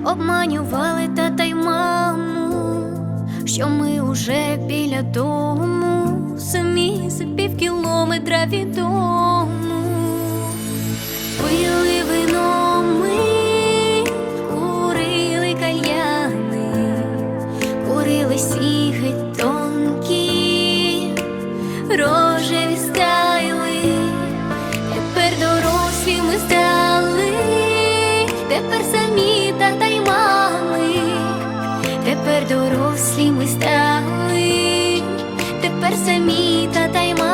Обманювали тата й маму, що ми уже біля дому, самі за півкілометра від дому. Пили вино ми, курили кальяни, курили сіги тонкі, рожеві стайли. Тепер дорослі ми стали, тепер самі тата й мами. Тепер дорослі ми стали, тепер самі тата й мами.